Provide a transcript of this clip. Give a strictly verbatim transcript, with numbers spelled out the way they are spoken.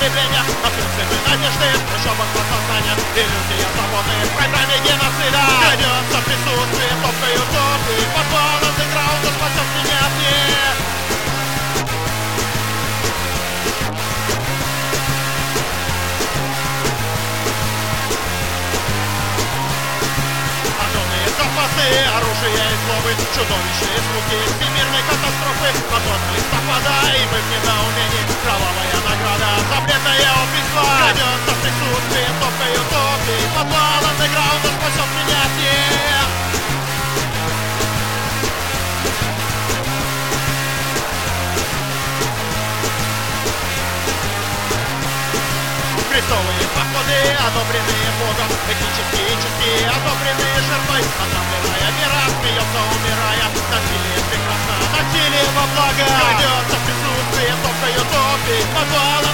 потребления, отсутствие надежды, трущобах подсознания, иллюзия свободы, в программе геноцида. Гнется присутствие топкой утопии, подвал андеграунда спасет меня от них. Запасы, оружие и злобы, чудовищные звуки всемирной катастрофы. Подвод листопада, и мы в недоумении. Кровавая награда, запретное убийство. Крадется присутствием топкой утопии. Подвал андеграунда спасет меня от них. Крестовые походы, одобренные Богом, этнические чистки, одобренные жертвой. Отравленная мира смеется, умирая. Насилие прекрасно, насилие во благо. Крадется присутствие топкой утопии. Подвал